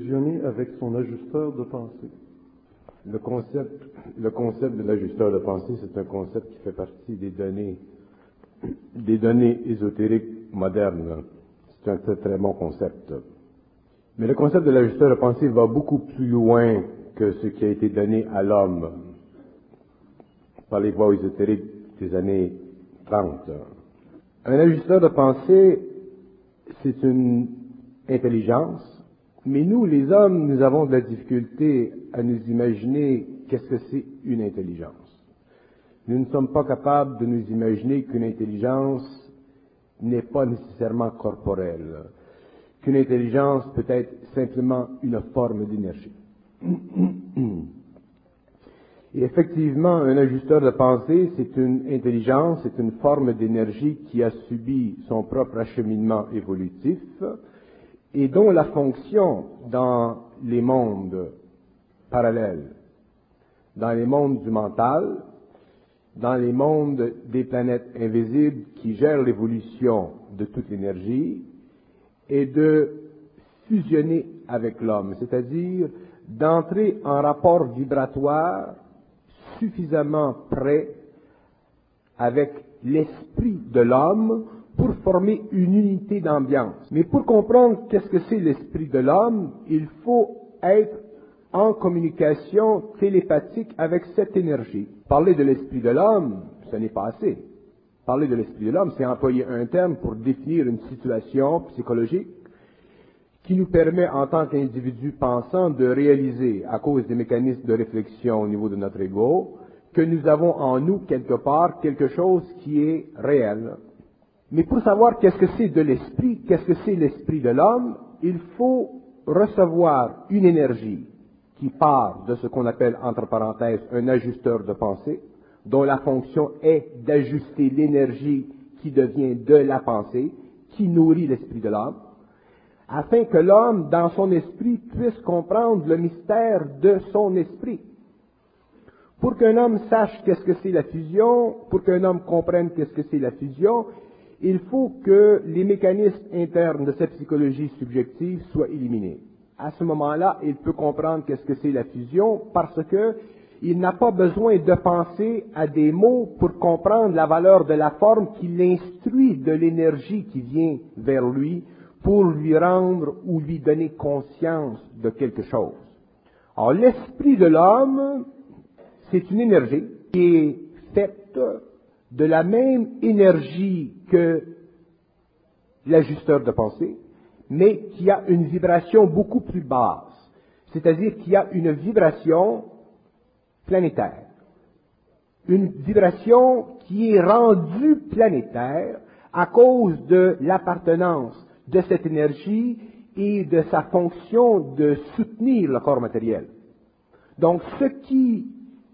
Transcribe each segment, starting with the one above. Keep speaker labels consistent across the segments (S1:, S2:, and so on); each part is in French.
S1: fusionner avec son ajusteur de pensée.
S2: Le concept de l'ajusteur de pensée, c'est un concept qui fait partie des données ésotériques modernes. C'est un très très bon concept. Mais le concept de l'ajusteur de pensée va beaucoup plus loin que ce qui a été donné à l'homme par les voies ésotériques des années 30. Un ajusteur de pensée, c'est une intelligence, mais nous, les hommes, nous avons de la difficulté à nous imaginer qu'est-ce que c'est une intelligence. Nous ne sommes pas capables de nous imaginer qu'une intelligence n'est pas nécessairement corporelle, qu'une intelligence peut être simplement une forme d'énergie. Et effectivement, un ajusteur de pensée, c'est une intelligence, c'est une forme d'énergie qui a subi son propre acheminement évolutif et dont la fonction dans les mondes parallèles, dans les mondes du mental, dans les mondes des planètes invisibles qui gèrent l'évolution de toute l'énergie, est de fusionner avec l'homme, c'est-à-dire d'entrer en rapport vibratoire suffisamment près avec l'esprit de l'homme pour former une unité d'ambiance. Mais pour comprendre qu'est-ce que c'est l'esprit de l'homme, il faut être en communication télépathique avec cette énergie. Parler de l'esprit de l'homme, ce n'est pas assez. Parler de l'esprit de l'homme, c'est employer un terme pour définir une situation psychologique qui nous permet, en tant qu'individu pensant, de réaliser, à cause des mécanismes de réflexion au niveau de notre ego, que nous avons en nous, quelque part, quelque chose qui est réel. Mais pour savoir qu'est-ce que c'est de l'esprit, qu'est-ce que c'est l'esprit de l'homme, il faut recevoir une énergie qui part de ce qu'on appelle, entre parenthèses, un ajusteur de pensée, dont la fonction est d'ajuster l'énergie qui devient de la pensée, qui nourrit l'esprit de l'homme, afin que l'homme, dans son esprit, puisse comprendre le mystère de son esprit. Pour qu'un homme sache qu'est-ce que c'est la fusion, pour qu'un homme comprenne qu'est-ce que c'est la fusion, il faut que les mécanismes internes de cette psychologie subjective soient éliminés. À ce moment-là, il peut comprendre qu'est-ce que c'est la fusion parce que il n'a pas besoin de penser à des mots pour comprendre la valeur de la forme qui l'instruit de l'énergie qui vient vers lui pour lui rendre ou lui donner conscience de quelque chose. Alors, l'esprit de l'homme, c'est une énergie qui est faite de la même énergie que l'ajusteur de pensée, mais qui a une vibration beaucoup plus basse, c'est-à-dire qu'il y a une vibration planétaire, une vibration qui est rendue planétaire à cause de l'appartenance de cette énergie et de sa fonction de soutenir le corps matériel. Donc, ce qui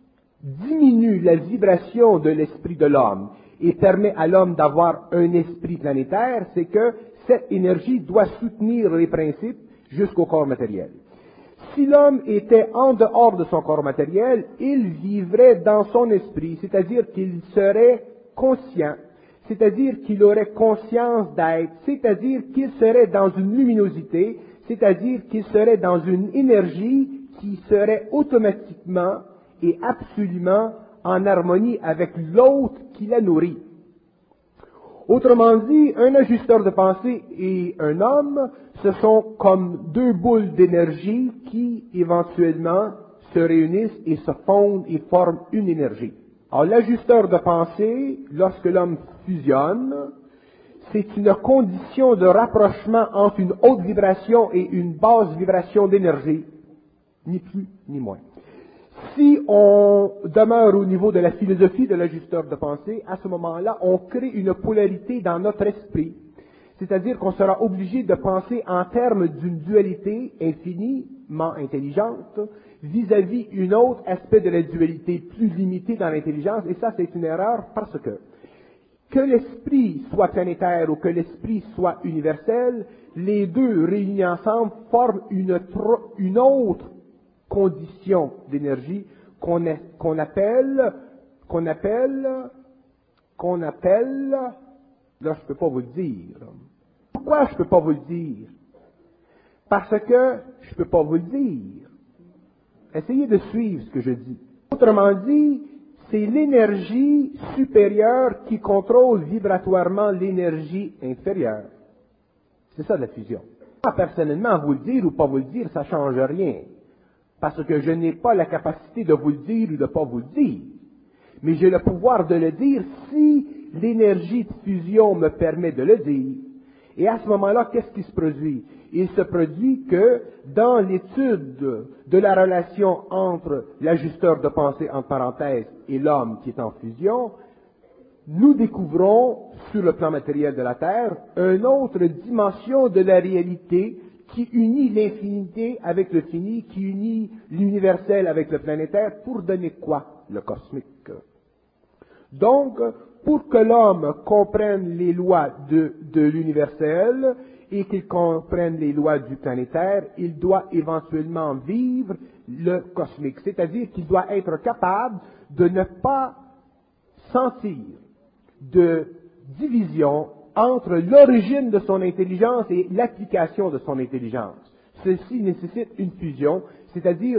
S2: diminue la vibration de l'esprit de l'homme et permet à l'homme d'avoir un esprit planétaire, c'est que cette énergie doit soutenir les principes jusqu'au corps matériel. Si l'homme était en dehors de son corps matériel, il vivrait dans son esprit, c'est-à-dire qu'il serait conscient, c'est-à-dire qu'il aurait conscience d'être, c'est-à-dire qu'il serait dans une luminosité, c'est-à-dire qu'il serait dans une énergie qui serait automatiquement et absolument en harmonie avec l'autre qui la nourrit. Autrement dit, un ajusteur de pensée et un homme, ce sont comme deux boules d'énergie qui, éventuellement, se réunissent et se fondent et forment une énergie. Alors, l'ajusteur de pensée, lorsque l'homme fusionne, c'est une condition de rapprochement entre une haute vibration et une basse vibration d'énergie, ni plus ni moins. Si on demeure au niveau de la philosophie de l'ajusteur de pensée, à ce moment-là, on crée une polarité dans notre esprit. C'est-à-dire qu'on sera obligé de penser en termes d'une dualité infiniment intelligente vis-à-vis un autre aspect de la dualité plus limité dans l'intelligence. Et ça, c'est une erreur parce que l'esprit soit planétaire ou que l'esprit soit universel, les deux réunis ensemble forment une autre condition d'énergie qu'on appelle, là je peux pas vous le dire. Pourquoi je peux pas vous le dire? Parce que je ne peux pas vous le dire. Essayez de suivre ce que je dis. Autrement dit, c'est l'énergie supérieure qui contrôle vibratoirement l'énergie inférieure. C'est ça la fusion. Moi, personnellement, vous le dire ou pas vous le dire, ça ne change rien. Parce que je n'ai pas la capacité de vous le dire ou de ne pas vous le dire. Mais j'ai le pouvoir de le dire si l'énergie de fusion me permet de le dire. Et à ce moment-là, qu'est-ce qui se produit? Il se produit que dans l'étude de la relation entre l'ajusteur de pensée, entre parenthèses, et l'homme qui est en fusion, nous découvrons, sur le plan matériel de la Terre, une autre dimension de la réalité qui unit l'infinité avec le fini, qui unit l'universel avec le planétaire, pour donner quoi? Le cosmique. Donc, pour que l'homme comprenne les lois de l'universel et qu'il comprenne les lois du planétaire, il doit éventuellement vivre le cosmique. C'est-à-dire qu'il doit être capable de ne pas sentir de division entre l'origine de son intelligence et l'application de son intelligence. Ceci nécessite une fusion, c'est-à-dire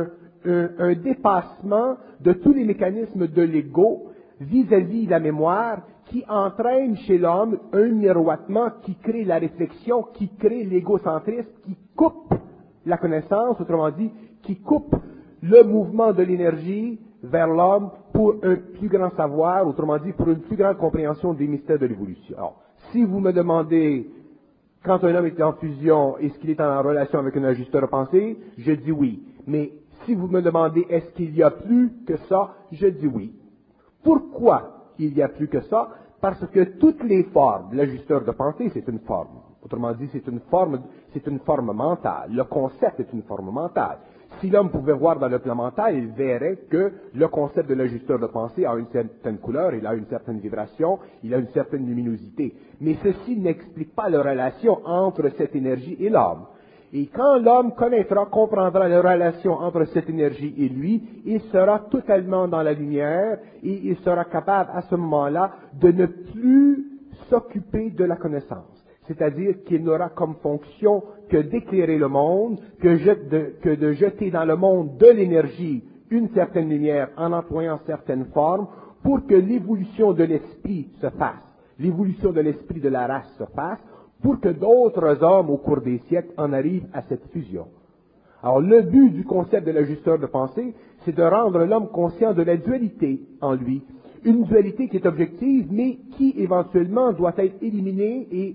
S2: un dépassement de tous les mécanismes de l'ego vis-à-vis la mémoire qui entraîne chez l'homme un miroitement qui crée la réflexion, qui crée l'égocentrisme, qui coupe la connaissance, autrement dit, qui coupe le mouvement de l'énergie vers l'homme pour un plus grand savoir, autrement dit, pour une plus grande compréhension des mystères de l'évolution. Alors, si vous me demandez, quand un homme est en fusion, est-ce qu'il est en relation avec un ajusteur de pensée, je dis oui. Mais si vous me demandez, est-ce qu'il y a plus que ça, je dis oui. Pourquoi il y a plus que ça? Parce que toutes les formes, l'ajusteur de pensée, c'est une forme. Autrement dit, c'est une forme mentale. Le concept est une forme mentale. Si l'homme pouvait voir dans le plan mental, il verrait que le concept de l'ajusteur de pensée a une certaine couleur, il a une certaine vibration, il a une certaine luminosité. Mais ceci n'explique pas la relation entre cette énergie et l'homme. Et quand l'homme connaîtra, comprendra la relation entre cette énergie et lui, il sera totalement dans la lumière et il sera capable à ce moment-là de ne plus s'occuper de la connaissance. C'est-à-dire qu'il n'aura comme fonction que d'éclairer le monde, que de jeter dans le monde de l'énergie une certaine lumière en employant certaines formes pour que l'évolution de l'esprit se fasse, l'évolution de l'esprit de la race se fasse, pour que d'autres hommes au cours des siècles en arrivent à cette fusion. Alors le but du concept de l'ajusteur de pensée, c'est de rendre l'homme conscient de la dualité en lui, une dualité qui est objective, mais qui éventuellement doit être éliminée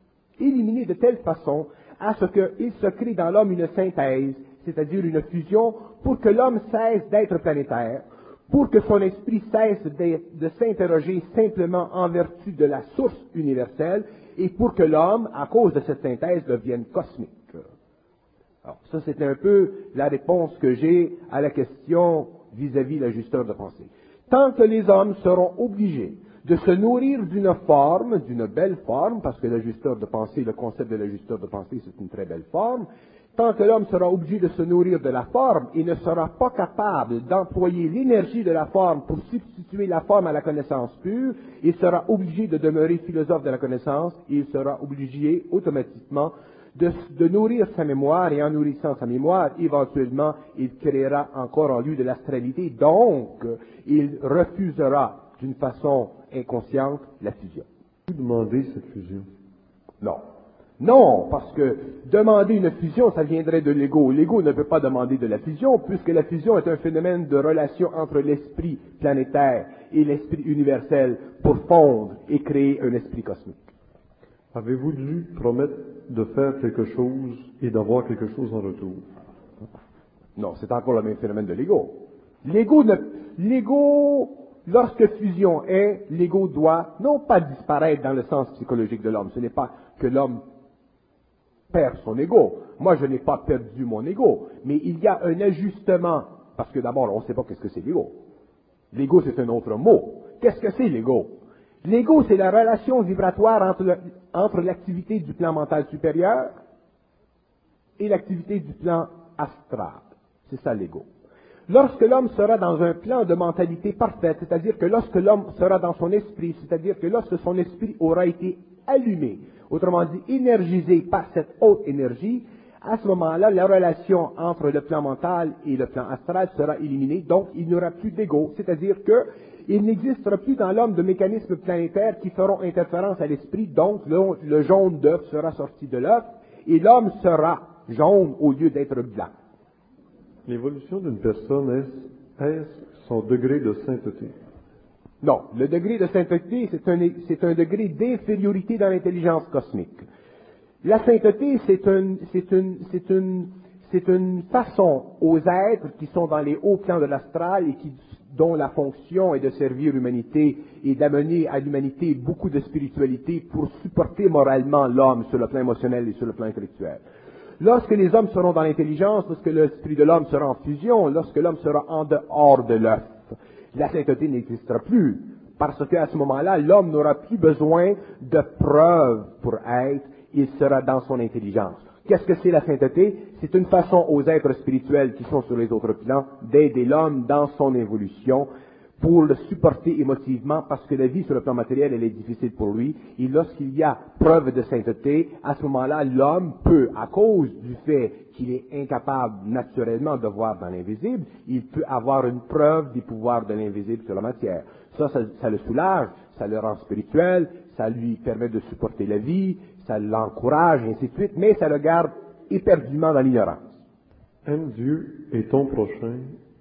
S2: de telle façon à ce qu'il se crée dans l'homme une synthèse, c'est-à-dire une fusion, pour que l'homme cesse d'être planétaire, pour que son esprit cesse de s'interroger simplement en vertu de la source universelle, et pour que l'homme, à cause de cette synthèse, devienne cosmique. Alors, ça, c'est un peu la réponse que j'ai à la question vis-à-vis l'ajusteur de pensée. Tant que les hommes seront obligés de se nourrir d'une forme, d'une belle forme, parce que l'ajusteur de pensée, le concept de l'ajusteur de pensée, c'est une très belle forme, tant que l'homme sera obligé de se nourrir de la forme et ne sera pas capable d'employer l'énergie de la forme pour substituer la forme à la connaissance pure, il sera obligé de demeurer philosophe de la connaissance et il sera obligé automatiquement de nourrir sa mémoire, et en nourrissant sa mémoire, éventuellement, il créera encore en lui de l'astralité, donc il refusera d'une façon inconsciente la fusion.
S1: Vous demandez cette fusion?
S2: Non. Non, parce que demander une fusion, ça viendrait de l'ego. L'ego ne peut pas demander de la fusion, puisque la fusion est un phénomène de relation entre l'esprit planétaire et l'esprit universel pour fondre et créer un esprit cosmique.
S1: Avez-vous dû promettre de faire quelque chose et d'avoir quelque chose en retour?
S2: Non, c'est encore le même phénomène de l'ego. L'ego, lorsque fusion est, l'ego doit non pas disparaître dans le sens psychologique de l'homme. Ce n'est pas que l'homme perd son ego. Moi, je n'ai pas perdu mon ego, mais il y a un ajustement, parce que d'abord, on ne sait pas qu'est-ce que c'est l'ego. L'ego, c'est un autre mot. Qu'est-ce que c'est l'ego? L'ego, c'est la relation vibratoire entre l'activité du plan mental supérieur et l'activité du plan astral. C'est ça l'ego. Lorsque l'homme sera dans un plan de mentalité parfaite, c'est-à-dire que lorsque l'homme sera dans son esprit, c'est-à-dire que lorsque son esprit aura été allumé, autrement dit énergisé par cette haute énergie, à ce moment-là, la relation entre le plan mental et le plan astral sera éliminée, donc il n'y aura plus d'ego, c'est-à-dire qu'il n'existera plus dans l'homme de mécanismes planétaires qui feront interférence à l'esprit, donc le jaune d'œuf sera sorti de l'œuf, et l'homme sera jaune au lieu d'être blanc.
S1: L'évolution d'une personne, est-ce son degré de sainteté?
S2: Non, le degré de sainteté, c'est un degré d'infériorité dans l'intelligence cosmique. La sainteté, c'est une façon aux êtres qui sont dans les hauts plans de l'astral et dont la fonction est de servir l'humanité et d'amener à l'humanité beaucoup de spiritualité pour supporter moralement l'homme sur le plan émotionnel et sur le plan intellectuel. Lorsque les hommes seront dans l'intelligence, lorsque l'esprit de l'homme sera en fusion, lorsque l'homme sera en dehors de l'œuf, la sainteté n'existera plus, parce qu'à ce moment-là, l'homme n'aura plus besoin de preuves pour être, il sera dans son intelligence. Qu'est-ce que c'est la sainteté? C'est une façon aux êtres spirituels qui sont sur les autres plans d'aider l'homme dans son évolution pour le supporter émotivement, parce que la vie sur le plan matériel, elle est difficile pour lui. Et lorsqu'il y a preuve de sainteté, à ce moment-là, l'homme peut, à cause du fait qu'il est incapable naturellement de voir dans l'invisible, il peut avoir une preuve des pouvoirs de l'invisible sur la matière. Ça le soulage, ça le rend spirituel, ça lui permet de supporter la vie, ça l'encourage, et ainsi de suite, mais ça le garde éperdument dans l'ignorance.
S1: Aime Dieu et ton prochain.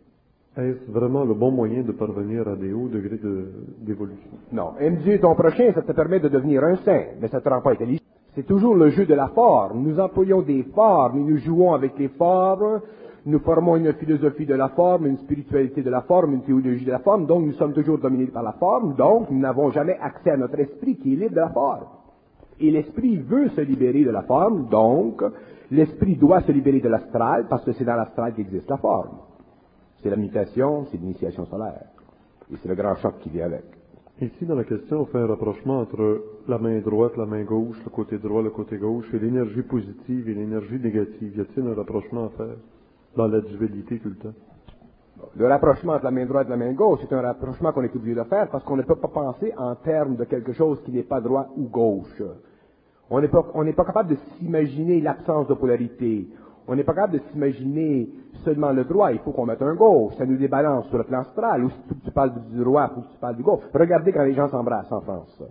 S1: Est-ce vraiment le bon moyen de parvenir à des hauts degrés d'évolution?
S2: Non. Aime Dieu et ton prochain, ça te permet de devenir un saint, mais ça ne te rend pas intelligent. C'est toujours le jeu de la forme. Nous employons des formes, et nous jouons avec les formes, nous formons une philosophie de la forme, une spiritualité de la forme, une théologie de la forme, donc nous sommes toujours dominés par la forme, donc nous n'avons jamais accès à notre esprit qui est libre de la forme. Et l'esprit veut se libérer de la forme, donc l'esprit doit se libérer de l'astral, parce que c'est dans l'astral qu'existe la forme. C'est la mutation, c'est l'initiation solaire. Et c'est le grand choc qui vient avec.
S1: Ici, dans la question, on fait un rapprochement entre la main droite, la main gauche, le côté droit, le côté gauche, et l'énergie positive et l'énergie négative. Y a-t-il un rapprochement à faire dans la dualité tout le temps?
S2: Le rapprochement entre la main droite et la main gauche, c'est un rapprochement qu'on est obligé de faire parce qu'on ne peut pas penser en termes de quelque chose qui n'est pas droit ou gauche. On n'est pas capable de s'imaginer l'absence de polarité. On n'est pas capable de s'imaginer seulement le droit, il faut qu'on mette un gauche, ça nous débalance sur le plan astral, ou si tu parles du droit, il faut que tu parles du gauche. Regardez quand les gens s'embrassent en France.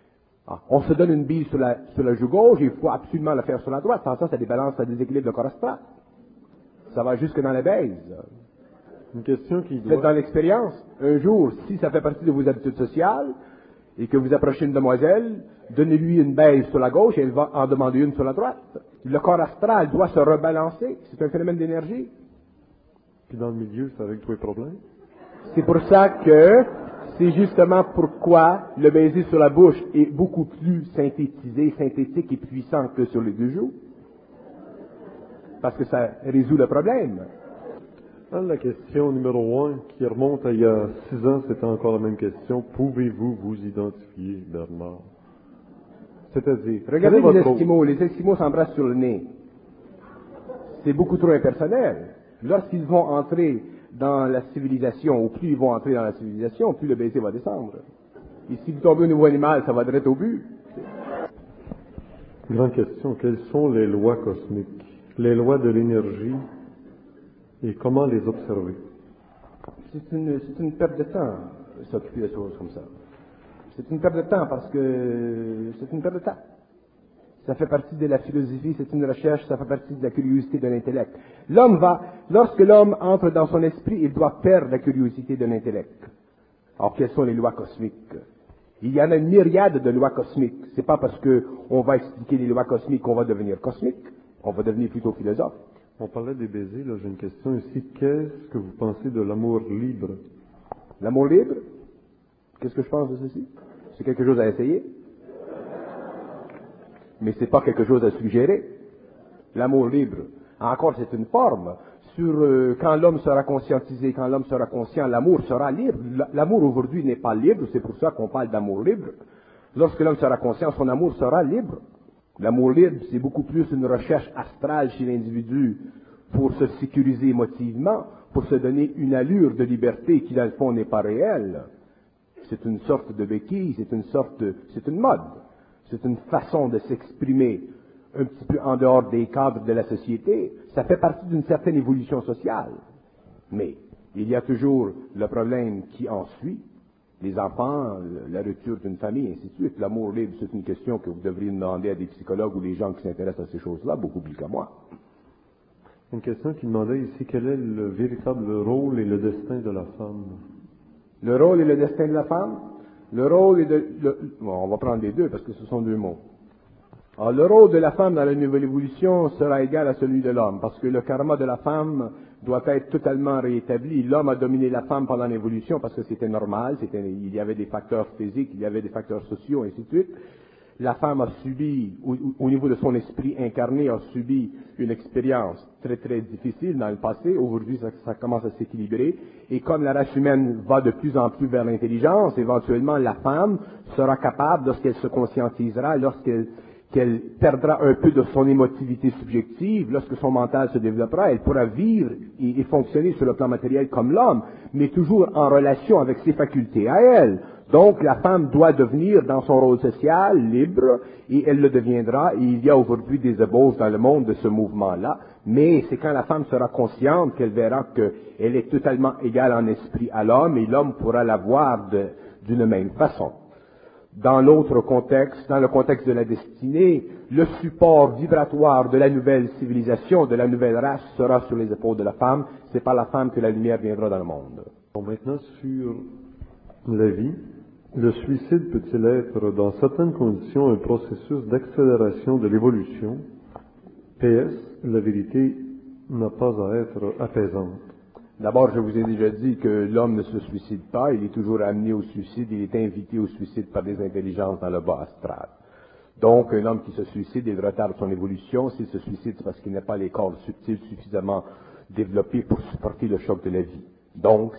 S2: On se donne une bille sur la joue gauche, et il faut absolument la faire sur la droite, sans ça débalance, ça déséquilibre le corps astral. Ça va jusque dans la baise.
S1: Une question qui
S2: Vous êtes dans l'expérience, un jour, si ça fait partie de vos habitudes sociales, et que vous approchez une demoiselle, donnez-lui une baise sur la gauche, et elle va en demander une sur la droite. Le corps astral doit se rebalancer, c'est un phénomène d'énergie.
S1: Puis dans le milieu, ça règle tous les problèmes.
S2: C'est pour ça que, c'est justement pourquoi le baiser sur la bouche est beaucoup plus synthétique et puissant que sur les deux joues. Parce que ça résout le problème.
S1: La question numéro 1, qui remonte à il y a 6 ans, c'était encore la même question. Pouvez-vous vous identifier, Bernard? C'est-à-dire,
S2: regardez les Esquimaux s'embrassent sur le nez. C'est beaucoup trop impersonnel. Lorsqu'ils vont entrer dans la civilisation, ou plus ils vont entrer dans la civilisation, plus le baiser va descendre. Et si vous tombez au niveau animal, ça va direct au but.
S1: Grande question, quelles sont les lois cosmiques? Les lois de l'énergie, et comment les observer?
S2: C'est une perte de temps, s'occuper de choses comme ça. C'est une perte de temps parce que c'est une perte de temps. Ça fait partie de la philosophie, c'est une recherche, ça fait partie de la curiosité de l'intellect. Lorsque l'homme entre dans son esprit, il doit perdre la curiosité de l'intellect. Alors, quelles sont les lois cosmiques? Il y en a une myriade de lois cosmiques. C'est pas parce que on va expliquer les lois cosmiques qu'on va devenir cosmique. On va devenir plutôt philosophe.
S1: On parlait des baisers, là, j'ai une question ici. Qu'est-ce que vous pensez de l'amour libre?
S2: L'amour libre? Qu'est-ce que je pense de ceci? C'est quelque chose à essayer. Mais c'est pas quelque chose à suggérer. L'amour libre. Encore, c'est une forme. Quand l'homme sera conscientisé, quand l'homme sera conscient, l'amour sera libre. L'amour aujourd'hui n'est pas libre, c'est pour ça qu'on parle d'amour libre. Lorsque l'homme sera conscient, son amour sera libre. L'amour libre, c'est beaucoup plus une recherche astrale chez l'individu pour se sécuriser émotivement, pour se donner une allure de liberté qui, dans le fond, n'est pas réelle. C'est une sorte de béquille, c'est une mode. C'est une façon de s'exprimer un petit peu en dehors des cadres de la société, ça fait partie d'une certaine évolution sociale. Mais il y a toujours le problème qui en suit, les enfants, la rupture d'une famille, ainsi de suite. L'amour libre, c'est une question que vous devriez demander à des psychologues ou des gens qui s'intéressent à ces choses-là, beaucoup plus qu'à moi.
S1: Une question qui demandait ici quel est le véritable rôle et le destin de la femme.
S2: Le rôle et le destin de la femme? Le rôle et bon, on va prendre les deux parce que ce sont deux mots. Alors, le rôle de la femme dans la nouvelle évolution sera égal à celui de l'homme, parce que le karma de la femme doit être totalement réétabli. L'homme a dominé la femme pendant l'évolution parce que c'était normal, il y avait des facteurs physiques, il y avait des facteurs sociaux, et ainsi de suite. La femme a subi, au niveau de son esprit incarné, a subi une expérience très très difficile dans le passé. Aujourd'hui, ça commence à s'équilibrer. Et comme la race humaine va de plus en plus vers l'intelligence, éventuellement la femme sera capable, lorsqu'elle se conscientisera, qu'elle perdra un peu de son émotivité subjective, lorsque son mental se développera, elle pourra vivre et fonctionner sur le plan matériel comme l'homme, mais toujours en relation avec ses facultés à elle. Donc la femme doit devenir, dans son rôle social, libre, et elle le deviendra, et il y a aujourd'hui des ébauches dans le monde de ce mouvement-là, mais c'est quand la femme sera consciente qu'elle verra qu'elle est totalement égale en esprit à l'homme, et l'homme pourra la voir d'une même façon. Dans l'autre contexte, dans le contexte de la destinée, le support vibratoire de la nouvelle civilisation, de la nouvelle race, sera sur les épaules de la femme. C'est par la femme que la lumière viendra dans le monde.
S1: Bon, maintenant, sur la vie, le suicide peut-il être, dans certaines conditions, un processus d'accélération de l'évolution? PS, la vérité n'a pas à être apaisante.
S2: D'abord, je vous ai déjà dit que l'homme ne se suicide pas, il est toujours amené au suicide, il est invité au suicide par des intelligences dans le bas astral. Donc, un homme qui se suicide, il retarde son évolution. S'il se suicide, c'est parce qu'il n'a pas les corps subtils suffisamment développés pour supporter le choc de la vie. Donc,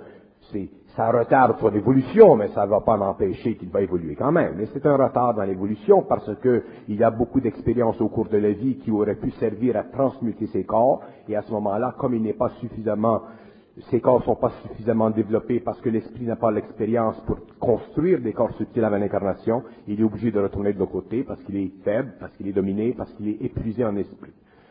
S2: ça retarde son évolution, mais ça ne va pas m'empêcher qu'il va évoluer quand même. Mais c'est un retard dans l'évolution parce que il y a beaucoup d'expériences au cours de la vie qui auraient pu servir à transmuter ses corps. Et à ce moment-là, comme ces corps sont pas suffisamment développés parce que l'esprit n'a pas l'expérience pour construire des corps subtils avant l'incarnation, il est obligé de retourner de l'autre côté parce qu'il est faible, parce qu'il est dominé, parce qu'il est épuisé en esprit.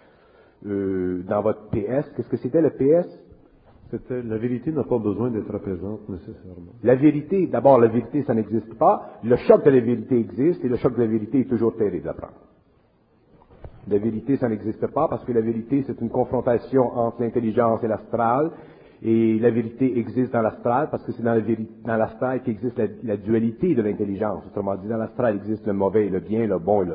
S2: Dans votre PS, qu'est-ce que c'était le PS?
S1: C'était la vérité n'a pas besoin d'être apaisante nécessairement.
S2: La vérité, d'abord, la vérité, ça n'existe pas. Le choc de la vérité existe et le choc de la vérité est toujours terrible à prendre. La vérité, ça n'existe pas parce que la vérité, c'est une confrontation entre l'intelligence et l'astral. Et la vérité existe dans l'astral parce que c'est dans l'astral qu'existe la dualité de l'intelligence. Autrement dit, dans l'astral existe le mauvais et le bien, le bon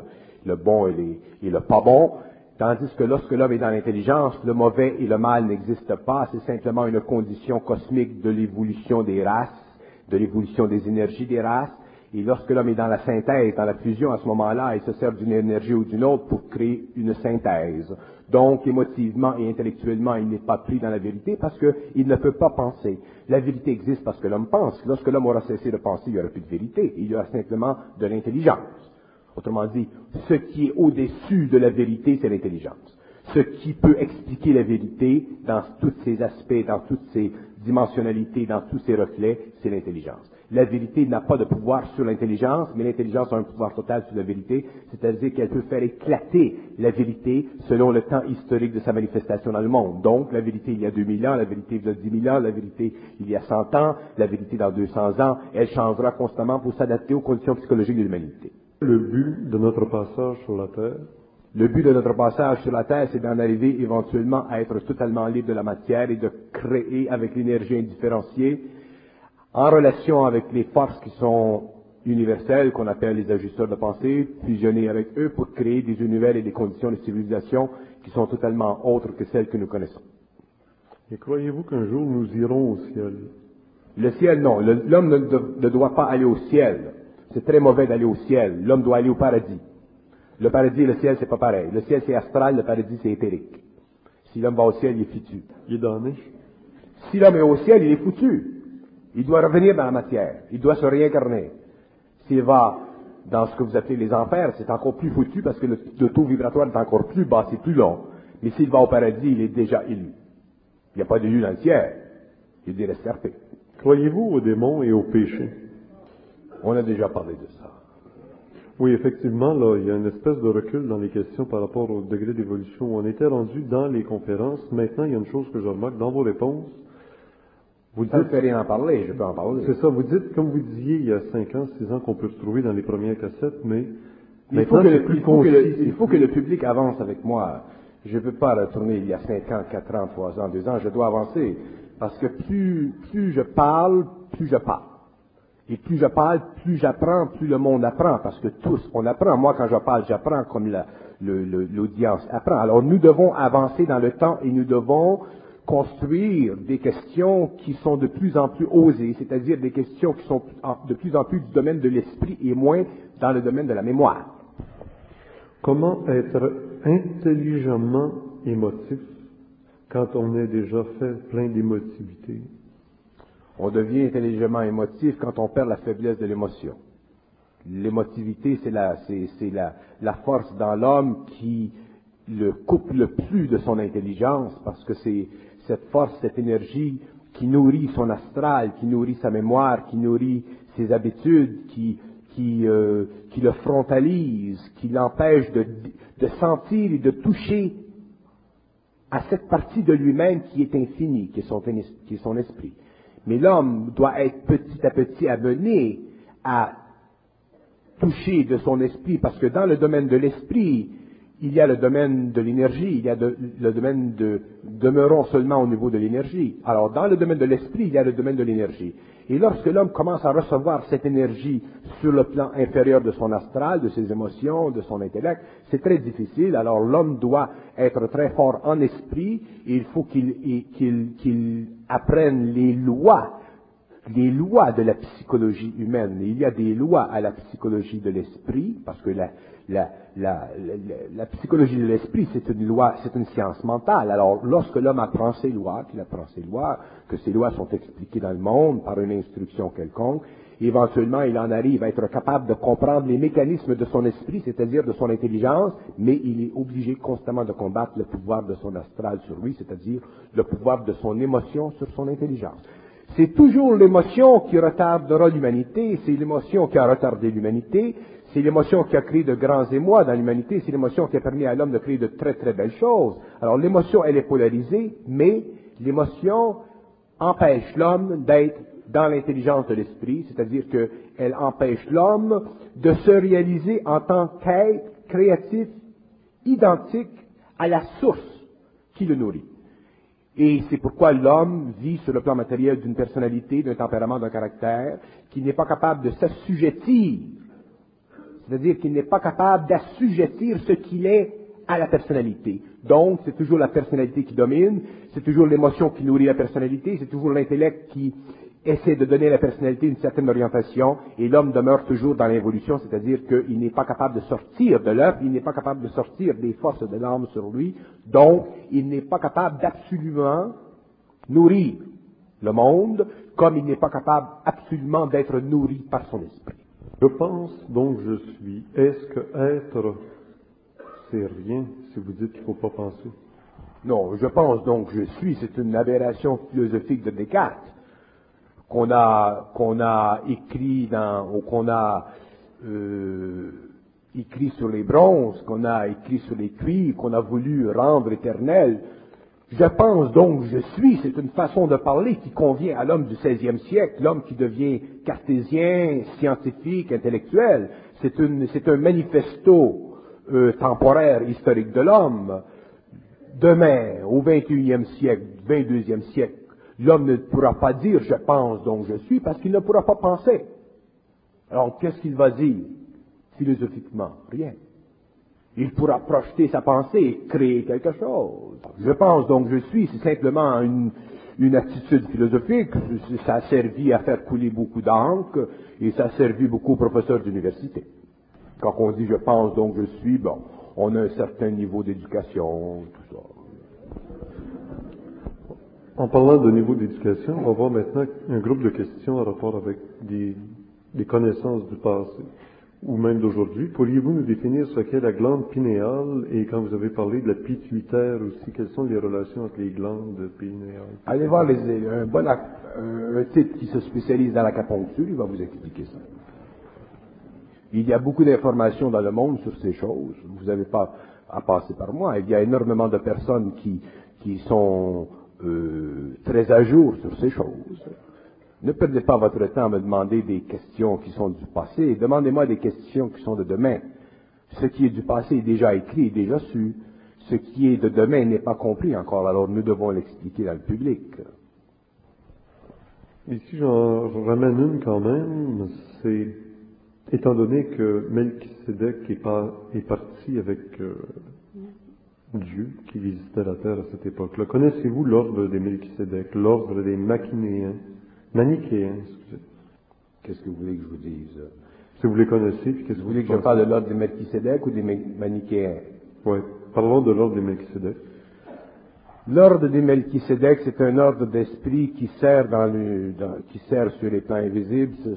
S2: et le pas bon. Tandis que lorsque l'homme est dans l'intelligence, le mauvais et le mal n'existent pas, c'est simplement une condition cosmique de l'évolution des races, de l'évolution des énergies des races, et lorsque l'homme est dans la synthèse, dans la fusion, à ce moment-là, il se sert d'une énergie ou d'une autre pour créer une synthèse. Donc, émotivement et intellectuellement, il n'est pas pris dans la vérité parce qu'il ne peut pas penser. La vérité existe parce que l'homme pense. Lorsque l'homme aura cessé de penser, il n'y aura plus de vérité, il y aura simplement de l'intelligence. Autrement dit, ce qui est au-dessus de la vérité, c'est l'intelligence. Ce qui peut expliquer la vérité dans tous ses aspects, dans toutes ses dimensionnalités, dans tous ses reflets, c'est l'intelligence. La vérité n'a pas de pouvoir sur l'intelligence, mais l'intelligence a un pouvoir total sur la vérité, c'est-à-dire qu'elle peut faire éclater la vérité selon le temps historique de sa manifestation dans le monde. Donc, la vérité il y a 2000 ans, la vérité il y a 10 000 ans, la vérité il y a 100 ans, la vérité dans 200 ans, elle changera constamment pour s'adapter aux conditions psychologiques de l'humanité.
S1: Le but de notre passage sur la Terre?
S2: Le but de notre passage sur la Terre, c'est d'en arriver éventuellement à être totalement libre de la matière et de créer avec l'énergie indifférenciée, en relation avec les forces qui sont universelles, qu'on appelle les ajusteurs de pensée, fusionner avec eux pour créer des univers et des conditions de civilisation qui sont totalement autres que celles que nous connaissons.
S1: Et croyez-vous qu'un jour nous irons au ciel?
S2: Le ciel, non. L'homme ne doit pas aller au ciel. C'est très mauvais d'aller au ciel. L'homme doit aller au paradis. Le paradis et le ciel, c'est pas pareil. Le ciel, c'est astral, le paradis, c'est éthérique. Si l'homme va au ciel, il est foutu.
S1: Il est damné.
S2: Si l'homme est au ciel, il est foutu. Il doit revenir dans la matière. Il doit se réincarner. S'il va dans ce que vous appelez les enfers, c'est encore plus foutu parce que le taux vibratoire est encore plus bas, c'est plus long. Mais s'il va au paradis, il est déjà élu. Il n'y a pas d'élu dans le ciel. Il est resté.
S1: Croyez-vous aux démons et aux péchés?
S2: On a déjà parlé de ça.
S1: Oui, effectivement, là, il y a une espèce de recul dans les questions par rapport au degré d'évolution où on était rendu dans les conférences. Maintenant, il y a une chose que je remarque dans vos réponses. Vous
S2: Ça ne
S1: dites,
S2: fait rien en parler, je peux en parler.
S1: c'est ça, vous dites, comme vous disiez il y a 5 ans, 6 ans, qu'on peut se trouver dans les premières cassettes, mais
S2: Il faut,
S1: maintenant, c'est plus concis.
S2: il faut que le public avance avec moi. Je ne peux pas retourner il y a 5 ans, 4 ans, 3 ans, 2 ans, je dois avancer. Parce que plus je parle, plus je parle. Et plus je parle, plus j'apprends, plus le monde apprend, parce que tous, on apprend. Moi, quand je parle, j'apprends comme l'audience apprend. Alors, nous devons avancer dans le temps et nous devons construire des questions qui sont de plus en plus osées, c'est-à-dire des questions qui sont de plus en plus du domaine de l'esprit et moins dans le domaine de la mémoire.
S1: Comment être intelligemment émotif quand on est déjà fait plein d'émotivité?
S2: On devient intelligemment émotif quand on perd la faiblesse de l'émotion. L'émotivité, c'est la force dans l'homme qui le coupe le plus de son intelligence, parce que c'est cette force, cette énergie qui nourrit son astral, qui nourrit sa mémoire, qui nourrit ses habitudes, qui le frontalise, qui l'empêche de sentir et de toucher à cette partie de lui-même qui est infinie, qui est son esprit. Mais l'homme doit être petit à petit amené à toucher de son esprit, parce que dans le domaine de l'esprit, il y a le domaine de l'énergie, il y a le domaine demeurons seulement au niveau de l'énergie. Alors, dans le domaine de l'esprit, il y a le domaine de l'énergie. Et lorsque l'homme commence à recevoir cette énergie sur le plan inférieur de son astral, de ses émotions, de son intellect, c'est très difficile. Alors, l'homme doit être très fort en esprit, et il faut qu'il apprenne les lois de la psychologie humaine. Il y a des lois à la psychologie de l'esprit, parce que la psychologie de l'esprit, c'est une loi, c'est une science mentale. Alors, lorsque l'homme apprend ces lois, que ces lois sont expliquées dans le monde par une instruction quelconque, éventuellement, il en arrive à être capable de comprendre les mécanismes de son esprit, c'est-à-dire de son intelligence, mais il est obligé constamment de combattre le pouvoir de son astral sur lui, c'est-à-dire le pouvoir de son émotion sur son intelligence. C'est toujours l'émotion qui retardera l'humanité, c'est l'émotion qui a retardé l'humanité, c'est l'émotion qui a créé de grands émois dans l'humanité, c'est l'émotion qui a permis à l'homme de créer de très très belles choses. Alors l'émotion, elle est polarisée, mais l'émotion empêche l'homme d'être dans l'intelligence de l'esprit, c'est-à-dire qu'elle empêche l'homme de se réaliser en tant qu'être créatif, identique à la source qui le nourrit. Et c'est pourquoi l'homme vit sur le plan matériel d'une personnalité, d'un tempérament, d'un caractère, qui n'est pas capable de s'assujettir. C'est-à-dire qu'il n'est pas capable d'assujettir ce qu'il est à la personnalité. Donc, c'est toujours la personnalité qui domine, c'est toujours l'émotion qui nourrit la personnalité, c'est toujours l'intellect qui essaie de donner à la personnalité une certaine orientation, et l'homme demeure toujours dans l'involution, c'est-à-dire qu'il n'est pas capable de sortir de l'œuvre, il n'est pas capable de sortir des forces de l'âme sur lui, donc il n'est pas capable d'absolument nourrir le monde, comme il n'est pas capable absolument d'être nourri par son esprit.
S1: Je pense donc je suis. Est-ce que être, c'est rien si vous dites qu'il ne faut pas penser?
S2: Non, je pense donc je suis, c'est une aberration philosophique de Descartes, qu'on a écrit écrit sur les bronzes, qu'on a écrit sur les cuivres, qu'on a voulu rendre éternel. Je pense donc je suis, c'est une façon de parler qui convient à l'homme du XVIe siècle, l'homme qui devient cartésien, scientifique, intellectuel. C'est un manifesto temporaire, historique de l'homme. Demain, au XXIe siècle, XXIIe siècle, l'homme ne pourra pas dire « je pense donc je suis » parce qu'il ne pourra pas penser. Alors, qu'est-ce qu'il va dire philosophiquement? Rien. Il pourra projeter sa pensée et créer quelque chose. Je pense donc je suis, c'est simplement une attitude philosophique. Ça a servi à faire couler beaucoup d'encre et ça a servi beaucoup aux professeurs d'université. Quand on dit « je pense donc je suis », bon, on a un certain niveau d'éducation, tout ça.
S1: En parlant de niveau d'éducation, on va voir maintenant un groupe de questions en rapport avec des connaissances du passé, ou même d'aujourd'hui. Pourriez-vous nous définir ce qu'est la glande pinéale, et quand vous avez parlé de la pituitaire aussi, quelles sont les relations entre les glandes pinéales?
S2: Allez voir un type qui se spécialise dans l'acupuncture, il va vous expliquer ça. Il y a beaucoup d'informations dans le monde sur ces choses. Vous n'avez pas à passer par moi. Il y a énormément de personnes qui sont très à jour sur ces choses. Ne perdez pas votre temps à me demander des questions qui sont du passé. Demandez-moi des questions qui sont de demain. Ce qui est du passé est déjà écrit, est déjà su. Ce qui est de demain n'est pas compris encore, alors nous devons l'expliquer dans le public.
S1: Ici, j'en ramène une quand même, c'est, étant donné que Melchisédek est parti avec Dieu qui visitait la terre à cette époque-là. Connaissez-vous l'ordre des Melchisédek, l'ordre des Manichéens, excusez.
S2: Qu'est-ce que vous voulez que je vous dise?
S1: Si vous les connaissez, puis qu'est-ce que
S2: vous voulez que je parle de l'ordre des Melchisédek ou des Manichéens?
S1: Oui, parlons de l'ordre des Melchisédek.
S2: L'ordre des Melchisédek, c'est un ordre d'esprit qui sert qui sert sur les plans invisibles. Ce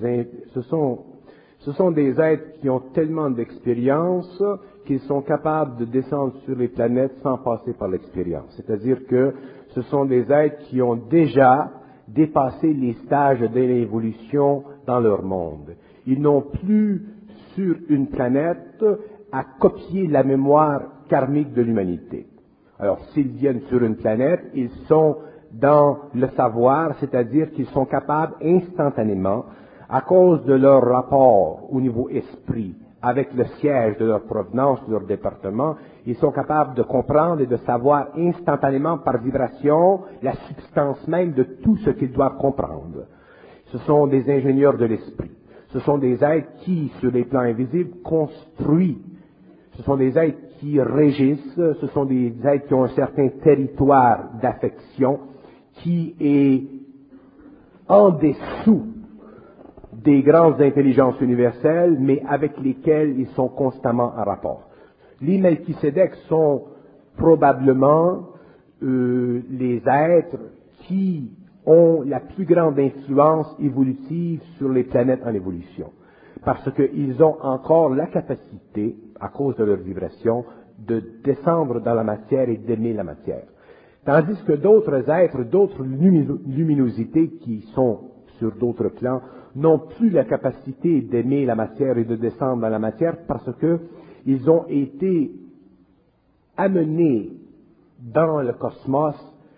S2: sont des êtres qui ont tellement d'expérience qu'ils sont capables de descendre sur les planètes sans passer par l'expérience. C'est-à-dire que ce sont des êtres qui ont déjà dépassé les stages de l'évolution dans leur monde. Ils n'ont plus sur une planète à copier la mémoire karmique de l'humanité. Alors, s'ils viennent sur une planète, ils sont dans le savoir, c'est-à-dire qu'ils sont capables instantanément, à cause de leur rapport au niveau esprit, avec le siège de leur provenance, de leur département, ils sont capables de comprendre et de savoir instantanément par vibration la substance même de tout ce qu'ils doivent comprendre. Ce sont des ingénieurs de l'esprit. Ce sont des êtres qui, sur les plans invisibles, construisent. Ce sont des êtres qui régissent, ce sont des êtres qui ont un certain territoire d'affection qui est en dessous des grandes intelligences universelles, mais avec lesquelles ils sont constamment en rapport. Les Melchisédek sont probablement les êtres qui ont la plus grande influence évolutive sur les planètes en évolution, parce qu'ils ont encore la capacité, à cause de leur vibration, de descendre dans la matière et d'aimer la matière. Tandis que d'autres êtres, d'autres luminosités qui sont sur d'autres plans, n'ont plus la capacité d'aimer la matière et de descendre dans la matière parce que ils ont été amenés dans le cosmos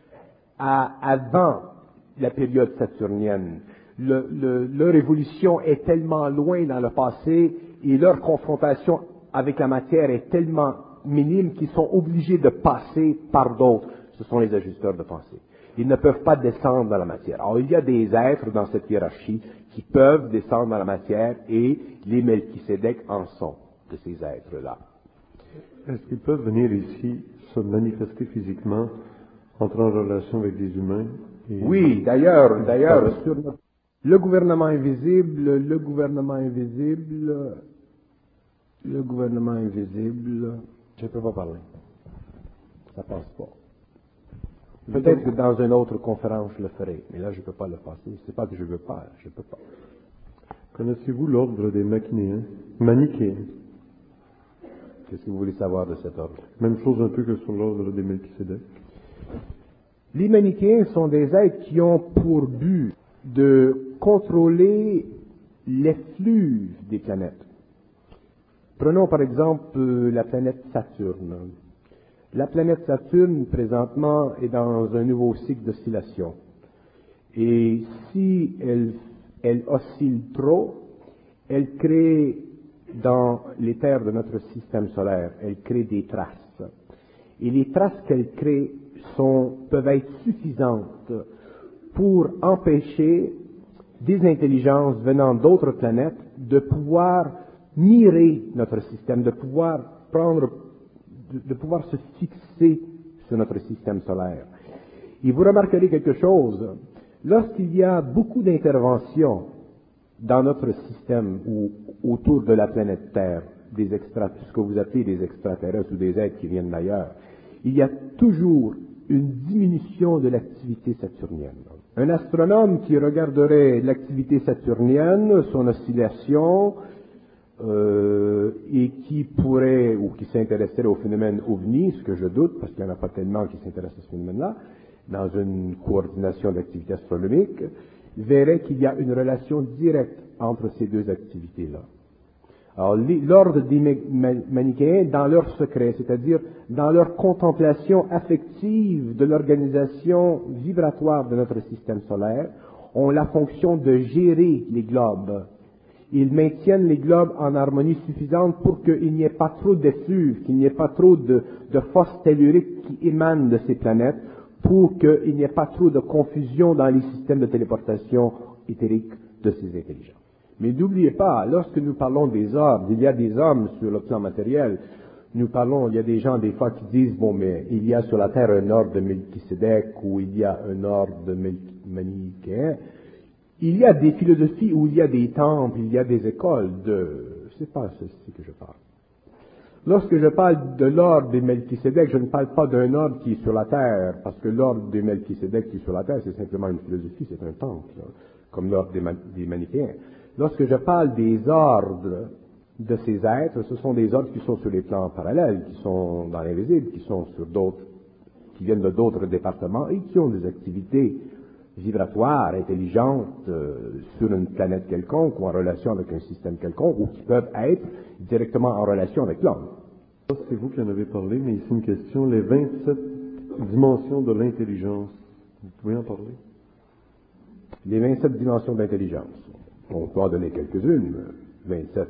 S2: avant la période saturnienne. Leur évolution est tellement loin dans le passé et leur confrontation avec la matière est tellement minime qu'ils sont obligés de passer par d'autres. Ce sont les ajusteurs de pensée. Ils ne peuvent pas descendre dans la matière. Alors, il y a des êtres dans cette hiérarchie qui peuvent descendre dans la matière et les Melchisédek en sont de ces êtres-là.
S1: Est-ce qu'ils peuvent venir ici se manifester physiquement, entrer en relation avec des humains?
S2: Oui, d'ailleurs, sur le gouvernement invisible, je ne peux pas parler. Ça passe pas. Peut-être que dans une autre conférence, je le ferai, mais là, je ne peux pas le passer. C'est pas que je veux pas, je ne peux pas.
S1: Connaissez-vous l'ordre des Manichéens?
S2: Qu'est-ce que vous voulez savoir de cet ordre?
S1: Même chose un peu que sur l'ordre des Melchisédek.
S2: Les Manichéens sont des êtres qui ont pour but de contrôler l'effluve des planètes. Prenons par exemple la planète Saturne. La planète Saturne, présentement, est dans un nouveau cycle d'oscillation. Et si elle oscille trop, elle crée dans les terres de notre système solaire, elle crée des traces. Et les traces qu'elle crée peuvent être suffisantes pour empêcher des intelligences venant d'autres planètes de pouvoir mirer notre système, de pouvoir se fixer sur notre système solaire. Et vous remarquerez quelque chose, lorsqu'il y a beaucoup d'interventions dans notre système ou autour de la planète Terre, ce que vous appelez des extraterrestres ou des êtres qui viennent d'ailleurs, il y a toujours une diminution de l'activité saturnienne. Un astronome qui regarderait l'activité saturnienne, son oscillation, et qui pourrait, ou qui s'intéresserait au phénomène OVNI, ce que je doute, parce qu'il n'y en a pas tellement qui s'intéressent à ce phénomène-là, dans une coordination d'activités astronomiques, verrait qu'il y a une relation directe entre ces deux activités-là. Alors, l'ordre des manichéens, dans leur secret, c'est-à-dire dans leur contemplation affective de l'organisation vibratoire de notre système solaire, ont la fonction de gérer les globes. Ils maintiennent les globes en harmonie suffisante pour qu'il n'y ait pas trop d'effluves, qu'il n'y ait pas trop de forces telluriques qui émanent de ces planètes, pour qu'il n'y ait pas trop de confusion dans les systèmes de téléportation éthérique de ces intelligences. Mais n'oubliez pas, lorsque nous parlons des ordres, il y a des hommes sur le plan matériel. Il y a des gens des fois qui disent, bon, mais il y a sur la terre un ordre de Melchisédek ou il y a un ordre de manichéen. Il y a des philosophies où il y a des temples, il y a des écoles c'est pas ceci que je parle. Lorsque je parle de l'ordre des Melchisédek, je ne parle pas d'un ordre qui est sur la terre, parce que l'ordre des Melchisédek qui est sur la terre, c'est simplement une philosophie, c'est un temple, comme l'ordre des manichéens. Lorsque je parle des ordres de ces êtres, ce sont des ordres qui sont sur les plans parallèles, qui sont dans l'invisible, qui viennent de d'autres départements et qui ont des activités vibratoires, intelligentes, sur une planète quelconque ou en relation avec un système quelconque, ou qui peuvent être directement en relation avec l'homme.
S1: C'est vous qui en avez parlé, mais ici une question, les 27 dimensions de l'intelligence. Vous pouvez en parler?
S2: Les 27 dimensions d'intelligence. On peut en donner quelques-unes, 27.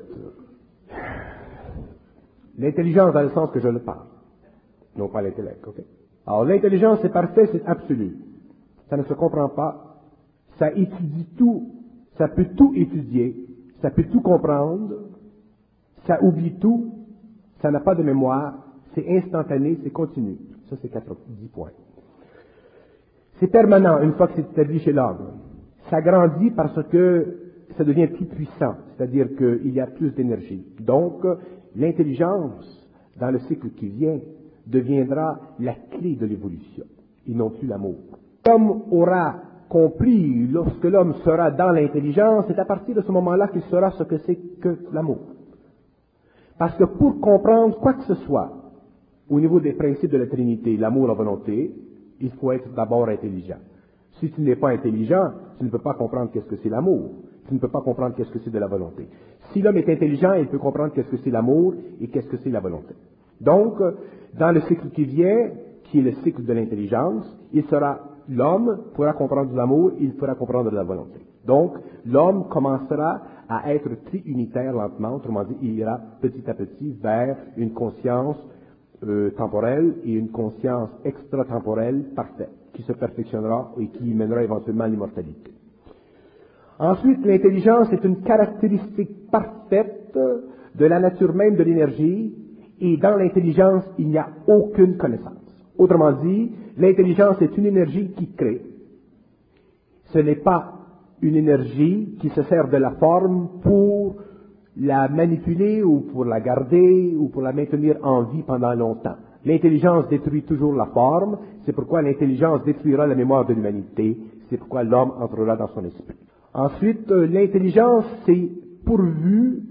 S2: L'intelligence dans le sens que je le parle, non pas l'intellect, ok? Alors l'intelligence c'est parfait, c'est absolu. Ça ne se comprend pas, ça étudie tout, ça peut tout étudier, ça peut tout comprendre, ça oublie tout, ça n'a pas de mémoire, c'est instantané, c'est continu. Ça c'est 10 points. C'est permanent une fois que c'est établi chez l'homme. Ça grandit parce que ça devient plus puissant, c'est-à-dire qu'il y a plus d'énergie. Donc, l'intelligence, dans le cycle qui vient, deviendra la clé de l'évolution, et non plus l'amour. L'homme aura compris, lorsque l'homme sera dans l'intelligence, c'est à partir de ce moment-là qu'il saura ce que c'est que l'amour. Parce que pour comprendre quoi que ce soit, au niveau des principes de la Trinité, l'amour, la volonté, il faut être d'abord intelligent. Si tu n'es pas intelligent, tu ne peux pas comprendre qu'est-ce que c'est l'amour. Tu ne peux pas comprendre qu'est-ce que c'est de la volonté. Si l'homme est intelligent, il peut comprendre qu'est-ce que c'est l'amour et qu'est-ce que c'est la volonté. Donc, dans le cycle qui vient, qui est le cycle de l'intelligence, l'homme pourra comprendre de l'amour, il pourra comprendre de la volonté. Donc, l'homme commencera à être triunitaire lentement, autrement dit, il ira petit à petit vers une conscience temporelle et une conscience extratemporelle parfaite, qui se perfectionnera et qui mènera éventuellement à l'immortalité. Ensuite, l'intelligence est une caractéristique parfaite de la nature même de l'énergie, et dans l'intelligence, il n'y a aucune connaissance. Autrement dit, l'intelligence est une énergie qui crée. Ce n'est pas une énergie qui se sert de la forme pour la manipuler ou pour la garder ou pour la maintenir en vie pendant longtemps. L'intelligence détruit toujours la forme, c'est pourquoi l'intelligence détruira la mémoire de l'humanité, c'est pourquoi l'homme entrera dans son esprit. Ensuite, l'intelligence, c'est pourvu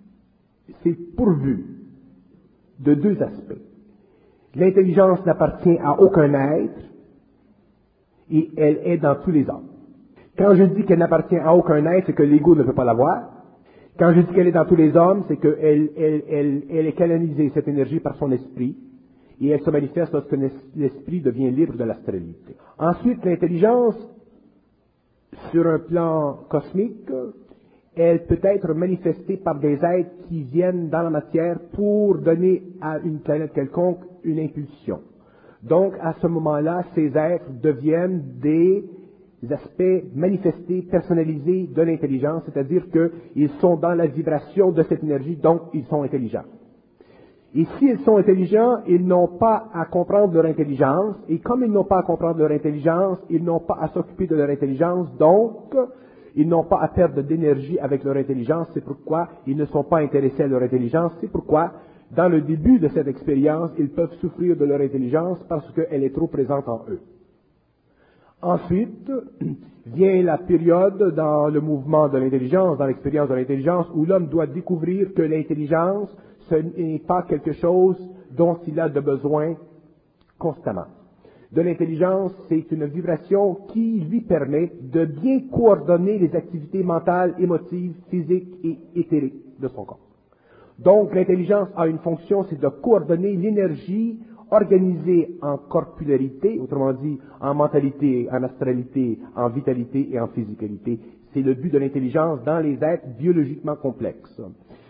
S2: de deux aspects. L'intelligence n'appartient à aucun être et elle est dans tous les hommes. Quand je dis qu'elle n'appartient à aucun être, c'est que l'ego ne peut pas l'avoir. Quand je dis qu'elle est dans tous les hommes, c'est qu'elle est canalisée, cette énergie, par son esprit, et elle se manifeste lorsque l'esprit devient libre de l'astralité. Ensuite, l'intelligence, sur un plan cosmique, elle peut être manifestée par des êtres qui viennent dans la matière pour donner à une planète quelconque une impulsion. Donc, à ce moment-là, ces êtres deviennent des aspects manifestés, personnalisés de l'intelligence, c'est-à-dire qu'ils sont dans la vibration de cette énergie, donc ils sont intelligents. Et s'ils sont intelligents, ils n'ont pas à comprendre leur intelligence, et comme ils n'ont pas à comprendre leur intelligence, ils n'ont pas à s'occuper de leur intelligence, donc ils n'ont pas à perdre d'énergie avec leur intelligence, c'est pourquoi ils ne sont pas intéressés à leur intelligence, c'est pourquoi, dans le début de cette expérience, ils peuvent souffrir de leur intelligence parce qu'elle est trop présente en eux. Ensuite, vient la période dans le mouvement de l'intelligence, dans l'expérience de l'intelligence, où l'homme doit découvrir que l'intelligence, ce n'est pas quelque chose dont il a de besoin constamment. De l'intelligence, c'est une vibration qui lui permet de bien coordonner les activités mentales, émotives, physiques et éthériques de son corps. Donc, l'intelligence a une fonction, c'est de coordonner l'énergie organisée en corpularité, autrement dit, en mentalité, en astralité, en vitalité et en physicalité. C'est le but de l'intelligence dans les êtres biologiquement complexes.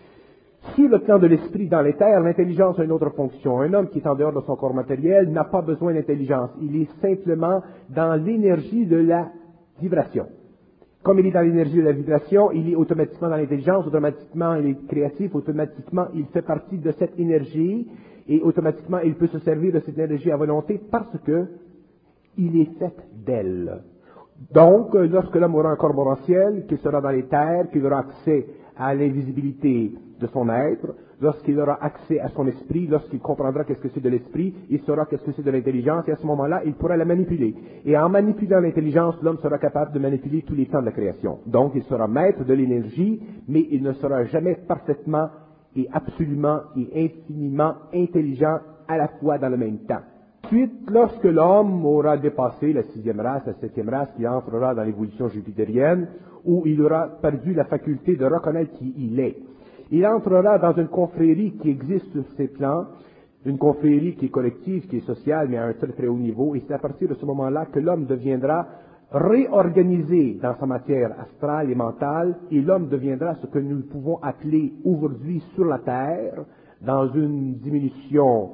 S2: Sur le plan de l'esprit dans les terres, l'intelligence a une autre fonction. Un homme qui est en dehors de son corps matériel n'a pas besoin d'intelligence. Il est simplement dans l'énergie de la vibration. Comme il est dans l'énergie de la vibration, il est automatiquement dans l'intelligence, automatiquement il est créatif, automatiquement il fait partie de cette énergie et automatiquement il peut se servir de cette énergie à volonté parce que il est fait d'elle. Donc, lorsque l'homme aura un corps morantiel, qu'il sera dans les terres, qu'il aura accès à l'invisibilité de son être, lorsqu'il aura accès à son esprit, lorsqu'il comprendra qu'est-ce que c'est de l'esprit, il saura qu'est-ce que c'est de l'intelligence, et à ce moment-là, il pourra la manipuler. Et en manipulant l'intelligence, l'homme sera capable de manipuler tous les temps de la création. Donc, il sera maître de l'énergie, mais il ne sera jamais parfaitement et absolument et infiniment intelligent à la fois dans le même temps. Ensuite, lorsque l'homme aura dépassé la 6e race, la 7e race, qui entrera dans l'évolution jupitérienne, où il aura perdu la faculté de reconnaître qui il est, il entrera dans une confrérie qui existe sur ces plans, une confrérie qui est collective, qui est sociale, mais à un très très haut niveau, et c'est à partir de ce moment-là que l'homme deviendra réorganisé dans sa matière astrale et mentale, et l'homme deviendra ce que nous pouvons appeler aujourd'hui sur la Terre, dans une diminution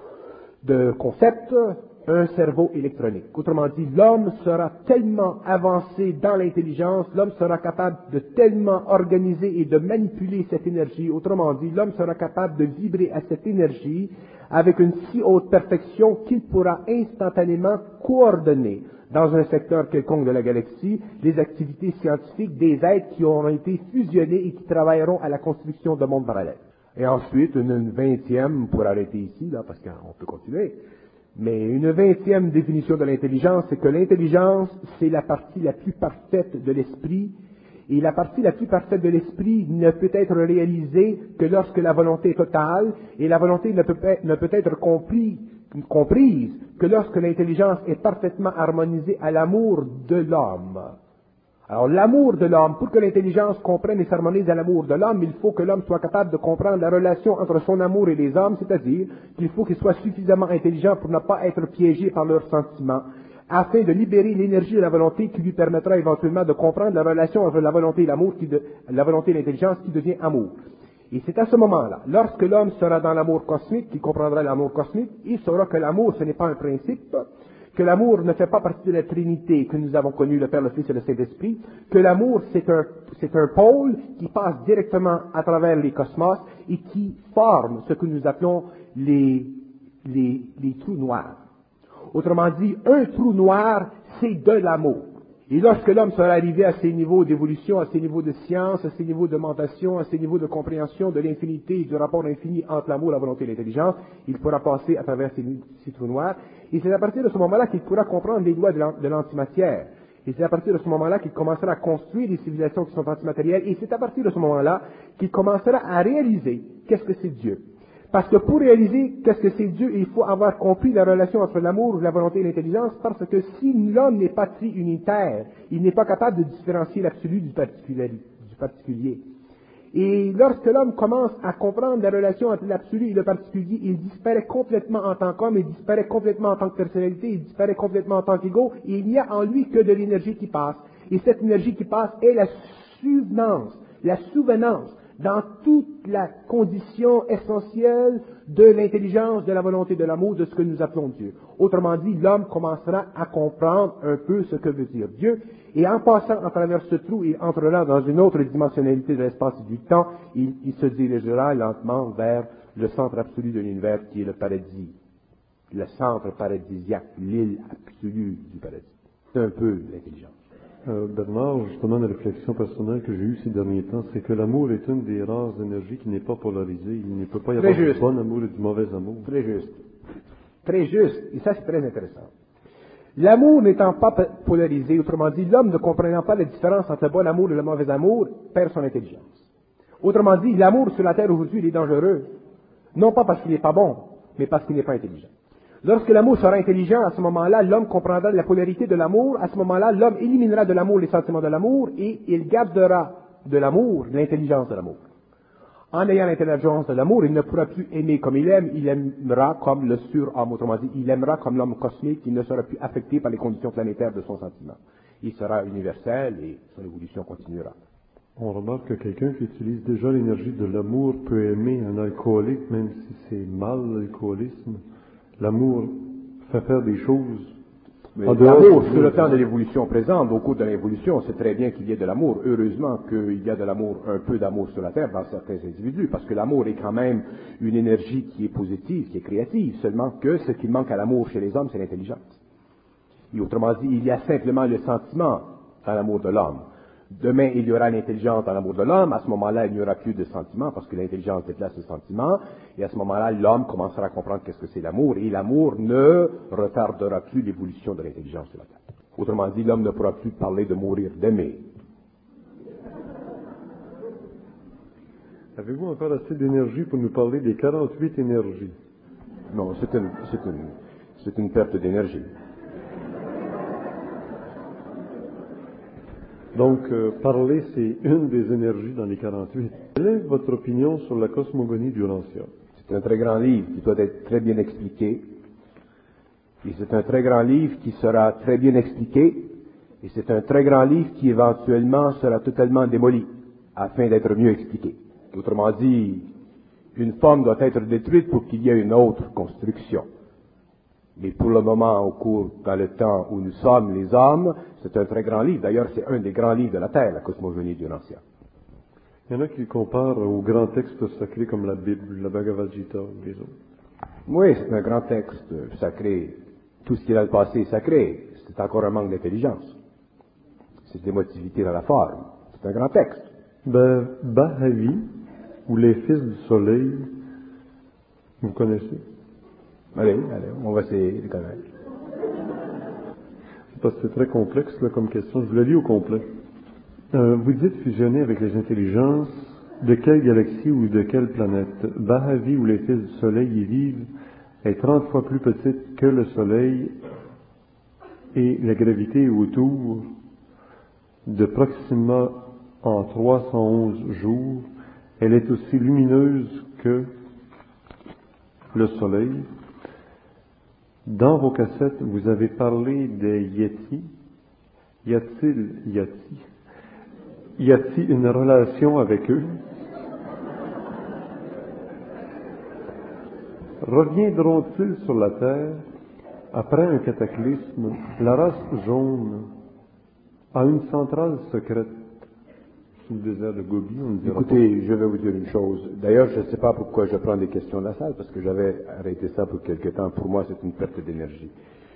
S2: de concept, un cerveau électronique. Autrement dit, l'homme sera tellement avancé dans l'intelligence, l'homme sera capable de tellement organiser et de manipuler cette énergie. Autrement dit, l'homme sera capable de vibrer à cette énergie avec une si haute perfection qu'il pourra instantanément coordonner dans un secteur quelconque de la galaxie les activités scientifiques des êtres qui auront été fusionnés et qui travailleront à la construction de mondes parallèles. Et ensuite, une 20e, pour arrêter ici, là, parce qu'on peut continuer, mais une 20e définition de l'intelligence, c'est que l'intelligence, c'est la partie la plus parfaite de l'esprit, et la partie la plus parfaite de l'esprit ne peut être réalisée que lorsque la volonté est totale, et la volonté ne peut être comprise que lorsque l'intelligence est parfaitement harmonisée à l'amour de l'homme. Alors, l'amour de l'homme, pour que l'intelligence comprenne et s'harmonise à l'amour de l'homme, il faut que l'homme soit capable de comprendre la relation entre son amour et les hommes, c'est-à-dire qu'il faut qu'il soit suffisamment intelligent pour ne pas être piégé par leurs sentiments, afin de libérer l'énergie de la volonté qui lui permettra éventuellement de comprendre la relation entre la volonté et l'amour, la volonté et l'intelligence qui devient amour. Et c'est à ce moment-là, lorsque l'homme sera dans l'amour cosmique, qu'il comprendra l'amour cosmique, il saura que l'amour, ce n'est pas un principe, que l'amour ne fait pas partie de la Trinité que nous avons connue, le Père, le Fils et le Saint-Esprit, que l'amour, c'est un pôle qui passe directement à travers les cosmos et qui forme ce que nous appelons les trous noirs. Autrement dit, un trou noir, c'est de l'amour. Et lorsque l'homme sera arrivé à ces niveaux d'évolution, à ces niveaux de science, à ces niveaux de mentation, à ces niveaux de compréhension de l'infinité et du rapport infini entre l'amour, la volonté et l'intelligence, il pourra passer à travers ces trous noirs. Et c'est à partir de ce moment-là qu'il pourra comprendre les lois de l'antimatière. Et c'est à partir de ce moment-là qu'il commencera à construire des civilisations qui sont antimatérielles. Et c'est à partir de ce moment-là qu'il commencera à réaliser qu'est-ce que c'est Dieu. Parce que pour réaliser qu'est-ce que c'est Dieu, il faut avoir compris la relation entre l'amour, la volonté et l'intelligence, parce que si l'homme n'est pas triunitaire, il n'est pas capable de différencier l'absolu du particulier. Et lorsque l'homme commence à comprendre la relation entre l'absolu et le particulier, il disparaît complètement en tant qu'homme, il disparaît complètement en tant que personnalité, il disparaît complètement en tant qu'ego, et il n'y a en lui que de l'énergie qui passe. Et cette énergie qui passe est la souvenance dans toute la condition essentielle de l'intelligence, de la volonté, de l'amour, de ce que nous appelons Dieu. Autrement dit, l'homme commencera à comprendre un peu ce que veut dire Dieu, et en passant à travers ce trou, il entrera dans une autre dimensionnalité de l'espace et du temps, il se dirigera lentement vers le centre absolu de l'univers qui est le paradis, le centre paradisiaque, l'île absolue du paradis. C'est un peu l'intelligence.
S1: Bernard, justement, la réflexion personnelle que j'ai eue ces derniers temps, c'est que l'amour est une des rares énergies qui n'est pas polarisée. Il ne peut pas y avoir du bon amour et du mauvais amour.
S2: Très juste. Très juste. Et ça, c'est très intéressant. L'amour n'étant pas polarisé, autrement dit, l'homme ne comprenant pas la différence entre le bon amour et le mauvais amour, perd son intelligence. Autrement dit, l'amour sur la terre aujourd'hui, il est dangereux. Non pas parce qu'il n'est pas bon, mais parce qu'il n'est pas intelligent. Lorsque l'amour sera intelligent, à ce moment-là, l'homme comprendra la polarité de l'amour. À ce moment-là, l'homme éliminera de l'amour les sentiments de l'amour et il gardera de l'amour l'intelligence de l'amour. En ayant l'intelligence de l'amour, il ne pourra plus aimer comme il aime, il aimera comme le surhomme, autrement dit, il aimera comme l'homme cosmique, il ne sera plus affecté par les conditions planétaires de son sentiment. Il sera universel et son évolution continuera.
S1: On remarque que quelqu'un qui utilise déjà l'énergie de l'amour peut aimer un alcoolique, même si c'est mal l'alcoolisme. L'amour fait faire des choses.
S2: L'amour, sur le temps de l'évolution présente, au cours de l'évolution, c'est très bien qu'il y ait de l'amour. Heureusement qu'il y a de l'amour, un peu d'amour sur la Terre dans certains individus, parce que l'amour est quand même une énergie qui est positive, qui est créative, seulement que ce qui manque à l'amour chez les hommes, c'est l'intelligence. Et autrement dit, il y a simplement le sentiment dans l'amour de l'homme. Demain, il y aura l'intelligence dans l'amour de l'homme. À ce moment-là, il n'y aura plus de sentiment parce que l'intelligence déplace le sentiment. Et à ce moment-là, l'homme commencera à comprendre qu'est-ce que c'est l'amour. Et l'amour ne retardera plus l'évolution de l'intelligence sur la Terre. Autrement dit, l'homme ne pourra plus parler de mourir, d'aimer.
S1: Avez-vous encore assez d'énergie pour nous parler des 48 énergies?
S2: Non, c'est une perte d'énergie.
S1: Donc, parler, c'est une des énergies dans les 48. Quelle est votre opinion sur la cosmogonie d'Urantia?
S2: C'est un très grand livre qui doit être très bien expliqué. Et c'est un très grand livre qui sera très bien expliqué. Et c'est un très grand livre qui éventuellement sera totalement démoli afin d'être mieux expliqué. Autrement dit, une forme doit être détruite pour qu'il y ait une autre construction. Mais pour le moment, dans le temps où nous sommes les hommes, c'est un très grand livre. D'ailleurs, c'est un des grands livres de la Terre, la cosmogonie d'Urantia.
S1: Il y en a qui le comparent aux grands textes sacrés comme la Bible, la Bhagavad Gita, les autres.
S2: Oui, c'est un grand texte sacré. Tout ce qui est dans le passé est sacré. C'est encore un manque d'intelligence. C'est d'émotivité dans la forme. C'est un grand texte.
S1: Bahavi, ou les fils du soleil, vous connaissez?
S2: Allez, on va essayer de connaître.
S1: Parce que c'est très complexe là, comme question. Je vous le lis au complet. Vous dites fusionner avec les intelligences. De quelle galaxie ou de quelle planète? Bahavi, où les fils du soleil y vivent, est 30 fois plus petite que le soleil et la gravité est autour de proximement en 311 jours. Elle est aussi lumineuse que le soleil. Dans vos cassettes, vous avez parlé des Yétis. Y a-t-il une relation avec eux? Reviendront-ils sur la Terre après un cataclysme? La race jaune a une centrale secrète sous le désert de Gobi, on ne dira
S2: Écoutez, je vais vous dire une chose. D'ailleurs, je ne sais pas pourquoi je prends des questions de la salle, parce que j'avais arrêté ça pour quelque temps. Pour moi, c'est une perte d'énergie.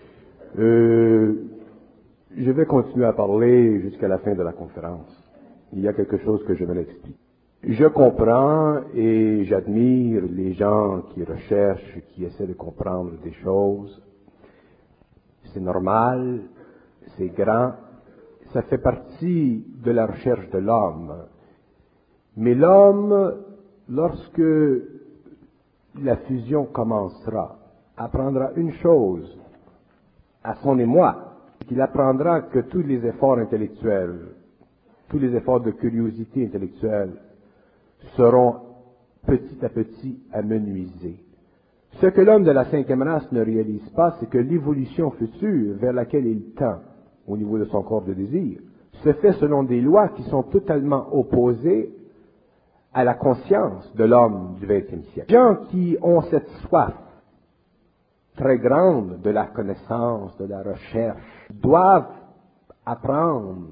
S2: Je vais continuer à parler jusqu'à la fin de la conférence. Il y a quelque chose que je vais l'expliquer. Je comprends et j'admire les gens qui recherchent, qui essaient de comprendre des choses. C'est normal, c'est grand. Ça fait partie de la recherche de l'homme. Mais l'homme, lorsque la fusion commencera, apprendra une chose à son émoi, qu'il apprendra que tous les efforts intellectuels, tous les efforts de curiosité intellectuelle seront petit à petit amenuisés. Ce que l'homme de la cinquième race ne réalise pas, c'est que l'évolution future vers laquelle il tend, au niveau de son corps de désir, se fait selon des lois qui sont totalement opposées à la conscience de l'homme du XXe siècle. Les gens qui ont cette soif très grande de la connaissance, de la recherche, doivent apprendre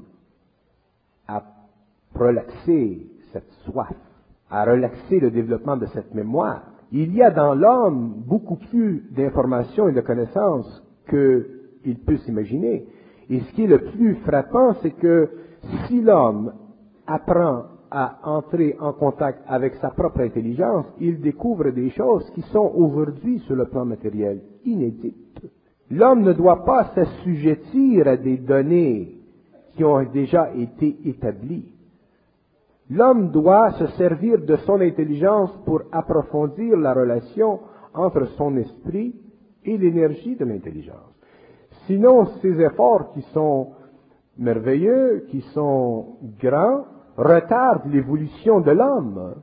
S2: à relaxer cette soif, à relaxer le développement de cette mémoire. Il y a dans l'homme beaucoup plus d'informations et de connaissances qu'il peut s'imaginer. Et ce qui est le plus frappant, c'est que si l'homme apprend à entrer en contact avec sa propre intelligence, il découvre des choses qui sont aujourd'hui, sur le plan matériel, inédites. L'homme ne doit pas s'assujettir à des données qui ont déjà été établies. L'homme doit se servir de son intelligence pour approfondir la relation entre son esprit et l'énergie de l'intelligence. Sinon, ces efforts qui sont merveilleux, qui sont grands, retardent l'évolution de l'homme.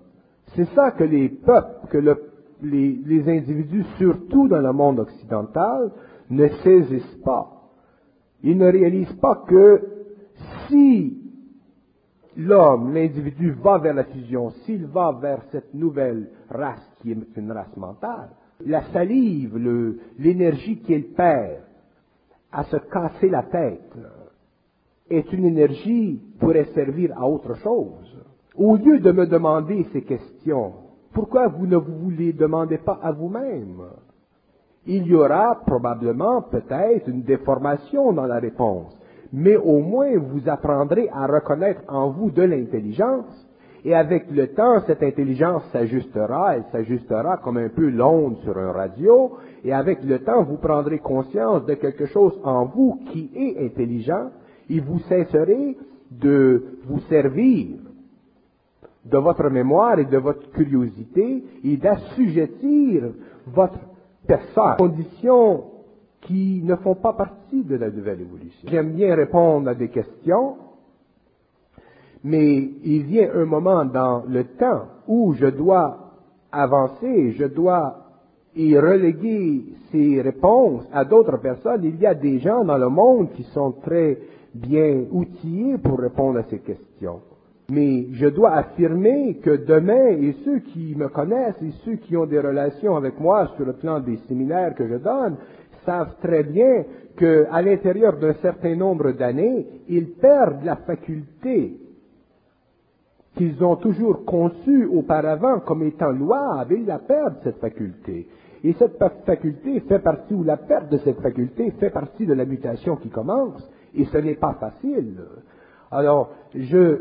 S2: C'est ça que les peuples, que les individus, surtout dans le monde occidental, ne saisissent pas. Ils ne réalisent pas que si l'homme, l'individu va vers la fusion, s'il va vers cette nouvelle race qui est une race mentale, la salive, l'énergie qu'il perd à se casser la tête est une énergie qui pourrait servir à autre chose. Au lieu de me demander ces questions, pourquoi vous ne vous les demandez pas à vous-même? Il y aura probablement peut-être une déformation dans la réponse, mais au moins vous apprendrez à reconnaître en vous de l'intelligence, et avec le temps, cette intelligence s'ajustera, elle s'ajustera comme un peu l'onde sur un radio, et avec le temps, vous prendrez conscience de quelque chose en vous qui est intelligent, et vous cesserez de vous servir de votre mémoire et de votre curiosité, et d'assujettir votre personne à conditions qui ne font pas partie de la nouvelle évolution. J'aime bien répondre à des questions, mais il vient un moment dans le temps où je dois avancer, je dois y reléguer ces réponses à d'autres personnes. Il y a des gens dans le monde qui sont très bien outillés pour répondre à ces questions. Mais je dois affirmer que demain, et ceux qui me connaissent et ceux qui ont des relations avec moi sur le plan des séminaires que je donne, savent très bien qu'à l'intérieur d'un certain nombre d'années, ils perdent la faculté qu'ils ont toujours conçue auparavant comme étant louable, ils la perdent, cette faculté. Et cette faculté fait partie, ou la perte de cette faculté fait partie de la mutation qui commence, et ce n'est pas facile. Alors, je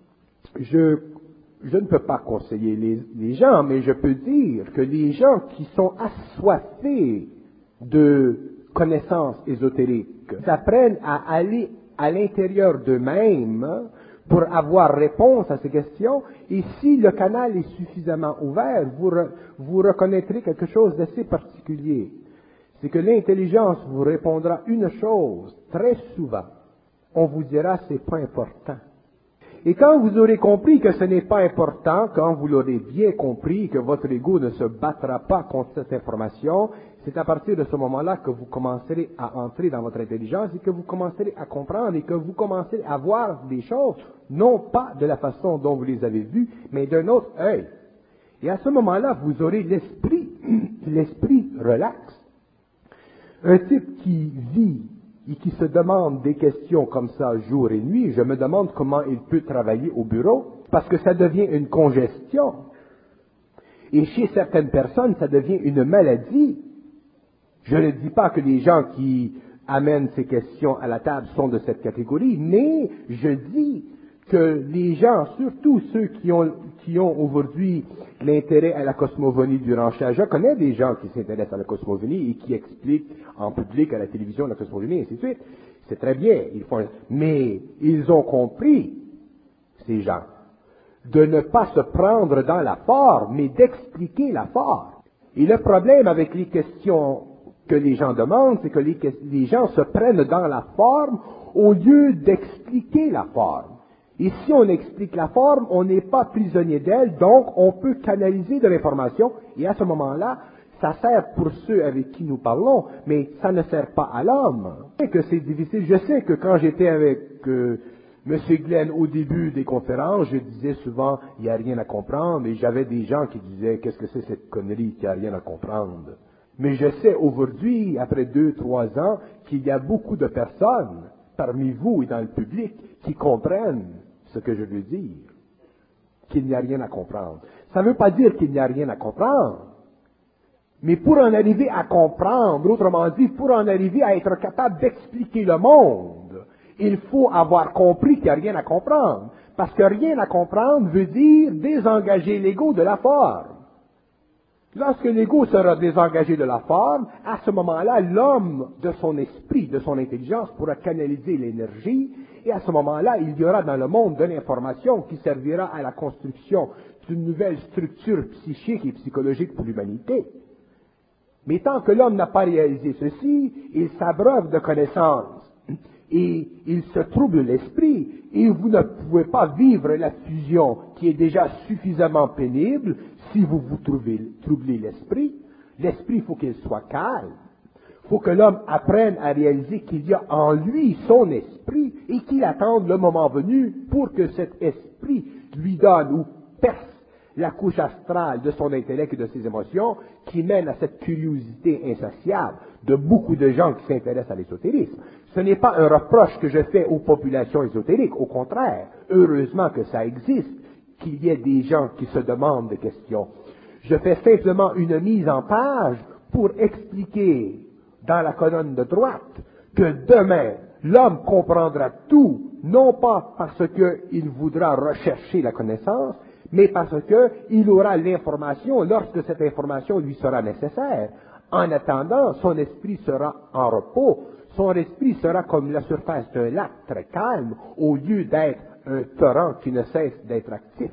S2: ne peux pas conseiller les gens, mais je peux dire que les gens qui sont assoiffés de connaissances ésotériques s'apprennent à aller à l'intérieur d'eux-mêmes pour avoir réponse à ces questions, et si le canal est suffisamment ouvert, vous reconnaîtrez quelque chose d'assez particulier. C'est que l'intelligence vous répondra une chose très souvent. On vous dira c'est pas important. Et quand vous aurez compris que ce n'est pas important, quand vous l'aurez bien compris, que votre ego ne se battra pas contre cette information, c'est à partir de ce moment-là que vous commencerez à entrer dans votre intelligence et que vous commencerez à comprendre et que vous commencerez à voir des choses, non pas de la façon dont vous les avez vues, mais d'un autre œil. Et à ce moment-là, vous aurez l'esprit relax. Un type qui vit et qui se demande des questions comme ça jour et nuit, je me demande comment il peut travailler au bureau, parce que ça devient une congestion. Et chez certaines personnes, ça devient une maladie. Je ne dis pas que les gens qui amènent ces questions à la table sont de cette catégorie, mais je dis que les gens, surtout ceux qui ont aujourd'hui l'intérêt à la cosmogonie du Ranchage, je connais des gens qui s'intéressent à la cosmogonie et qui expliquent en public à la télévision la cosmogonie, et ainsi de suite. C'est très bien, mais ils ont compris, ces gens, de ne pas se prendre dans la forme, mais d'expliquer la forme. Et le problème avec les questions que les gens demandent, c'est que les gens se prennent dans la forme au lieu d'expliquer la forme. Et si on explique la forme, on n'est pas prisonnier d'elle, donc on peut canaliser de l'information, et à ce moment-là, ça sert pour ceux avec qui nous parlons, mais ça ne sert pas à l'homme. Je sais que c'est difficile. Je sais que quand j'étais avec M. Glenn au début des conférences, je disais souvent, il n'y a rien à comprendre, et j'avais des gens qui disaient, qu'est-ce que c'est cette connerie qu'il n'y a rien à comprendre? Mais je sais aujourd'hui, après 2-3 ans, qu'il y a beaucoup de personnes, parmi vous et dans le public, qui comprennent ce que je veux dire, qu'il n'y a rien à comprendre. Ça ne veut pas dire qu'il n'y a rien à comprendre, mais pour en arriver à comprendre, autrement dit, pour en arriver à être capable d'expliquer le monde, il faut avoir compris qu'il n'y a rien à comprendre. Parce que rien à comprendre veut dire désengager l'ego de la forme. Lorsque l'ego sera désengagé de la forme, à ce moment-là, l'homme, de son esprit, de son intelligence, pourra canaliser l'énergie, et à ce moment-là, il y aura dans le monde de l'information qui servira à la construction d'une nouvelle structure psychique et psychologique pour l'humanité. Mais tant que l'homme n'a pas réalisé ceci, il s'abreuve de connaissances et il se trouble l'esprit, et vous ne pouvez pas vivre la fusion qui est déjà suffisamment pénible si vous vous troublez l'esprit. L'esprit, il faut qu'il soit calme. Il faut que l'homme apprenne à réaliser qu'il y a en lui son esprit et qu'il attende le moment venu pour que cet esprit lui donne ou perce la couche astrale de son intellect et de ses émotions qui mène à cette curiosité insatiable de beaucoup de gens qui s'intéressent à l'ésotérisme. Ce n'est pas un reproche que je fais aux populations ésotériques, au contraire, heureusement que ça existe, qu'il y ait des gens qui se demandent des questions. Je fais simplement une mise en page pour expliquer dans la colonne de droite que demain, l'homme comprendra tout, non pas parce qu'il voudra rechercher la connaissance, mais parce qu'il aura l'information lorsque cette information lui sera nécessaire. En attendant, son esprit sera en repos, son esprit sera comme la surface d'un lac très calme, au lieu d'être un torrent qui ne cesse d'être actif.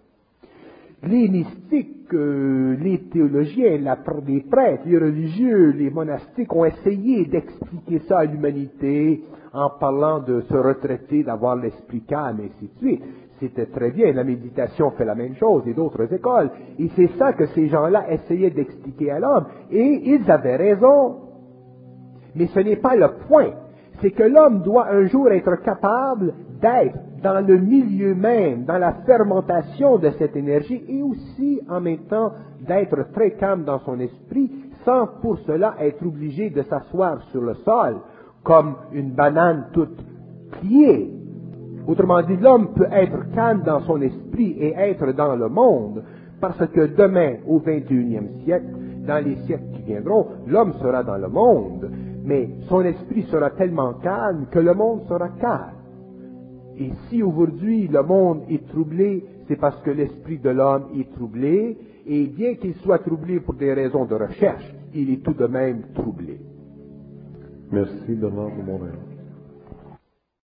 S2: Les mystiques, les théologiens, les prêtres, les religieux, les monastiques ont essayé d'expliquer ça à l'humanité en parlant de se retraiter, d'avoir l'esprit calme, et ainsi de suite. C'était très bien, la méditation fait la même chose, et d'autres écoles. Et c'est ça que ces gens-là essayaient d'expliquer à l'homme. Et ils avaient raison. Mais ce n'est pas le point. C'est que l'homme doit un jour être capable d'être dans le milieu même, dans la fermentation de cette énergie, et aussi en même temps d'être très calme dans son esprit, sans pour cela être obligé de s'asseoir sur le sol, comme une banane toute pliée. Autrement dit, l'homme peut être calme dans son esprit et être dans le monde, parce que demain, au 21e siècle, dans les siècles qui viendront, l'homme sera dans le monde, mais son esprit sera tellement calme que le monde sera calme. Et si aujourd'hui le monde est troublé, c'est parce que l'esprit de l'homme est troublé, et bien qu'il soit troublé pour des raisons de recherche, il est tout de même troublé.
S1: Merci, Bernard de Montréal.